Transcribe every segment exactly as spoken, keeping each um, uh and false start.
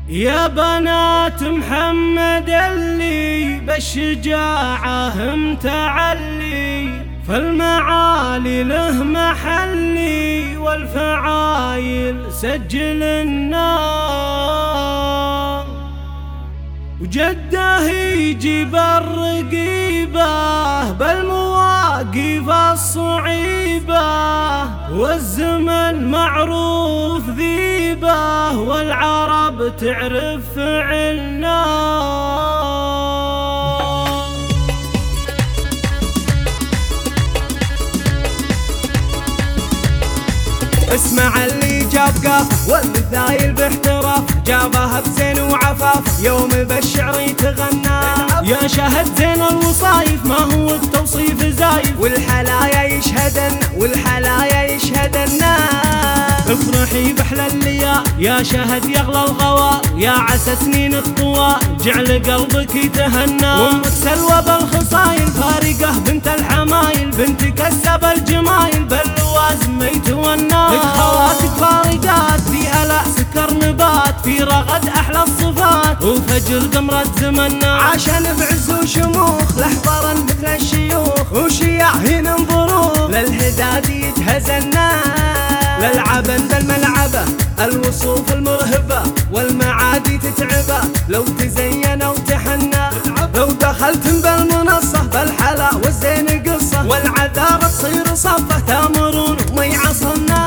يا بنات محمد اللي بالشجاعة متعلي، فالمعالي له محلي والفعايل سجل النار. وجده يجيب الرقيبة بالمواقف الصعيبة، والزمن معروف ذيبه والعرب تعرف فعلنا. اسمع اللي جاب قاف والمثايل باحتراف، جابها بزين وعفاف يوم بالشعر يتغنى. يا شهد زين الوصايف ما هو التوصيف زايف، والحلايا يشهدن والحلايا يشهدن. افرحي بحلى الليا يا شهد يغلى الغوا، يا عسى سنين الطوى جعل قلبك يتهنى. وامك سلوى بالخصايل فارقه بنت الحمايل، بنت كسب الجمايل باللوازم ما يتونى. خواتك فارقات في ألا سكر نبات، في رغد أحلى الصفات وفجر قمرة زمنا. عشان بعز وشموخ لحضرا مثل الشيوخ، وشياهين انظروه للهداد يتهزنا. للعبن بالملعبة الوصوف المرهبة، والمعادي تتعبه لو تزين وتحنى. لو دخلت بالمنصة بالحلا والزين قصة، والعذارة تصير صفة تامرون وما يعصنا.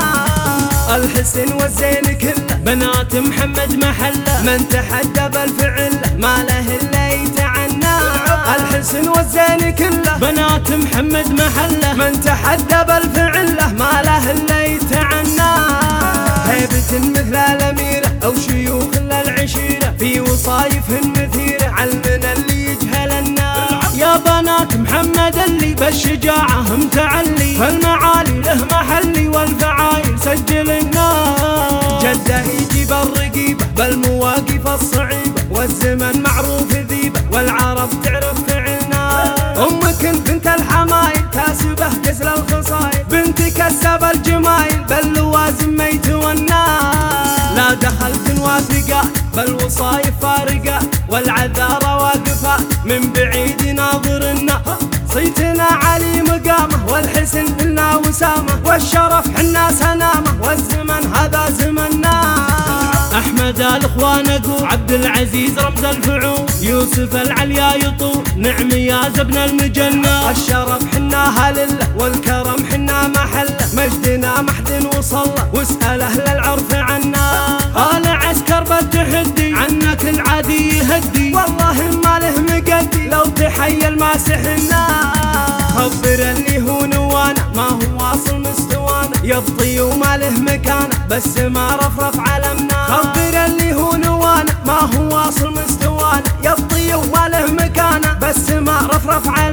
الحسن والزين كله بنات محمد محله، من تحدى بالفعل ما له الا يتعنى. الحسن والزين كله بنات محمد محله، من تحدى بالفعل ما له الا يتعنى. هيبة مثل الاميره او شيوخ العشيره، في وصايفهن مثيره علمنا اللي يجهلنا. يا بنات محمد اللي بالشجاعه متعلي، فالمعالي له محلي والفعايل سجل النار. جده يجيب الرقيبه بالمواقف الصعيبه، والزمن معروف ذيبه والعرب تعرف فعلنا. امك بنت الحمايل تاسبه كسل الخصايل، بنت كسب الجمايل باللوازم ما يتونى. لا دخلت واثقات بالوصايف فارقه، والعذارى واقفه من بعيد ناظرنا. صيتنا علي مقامه والحسن لنا وسامه، والشرف حنا سنامه والزمن هذا زمننا. احمد الاخوان اقول عبد العزيز رمز الفعول، يوسف العليا يطول نعم يا زبن المجنة. الشرف حنا لله والكرم حنا محله، مجدنا محد وصله واسأل اهل العرف عنا. آل عسكر بالتحدي عنك العادي يهدي، والله ما له مقدي لو تحيل ما سحنا. خبر اللي هو نوانا ما هو واصل مستوانا، يبطي وما له مكانه بس ما رفرف علمنا. خبر اللي هو نوانا ما هو واصل مستوانا، يبطي وما له مكانه بس ما رفرف علمنا.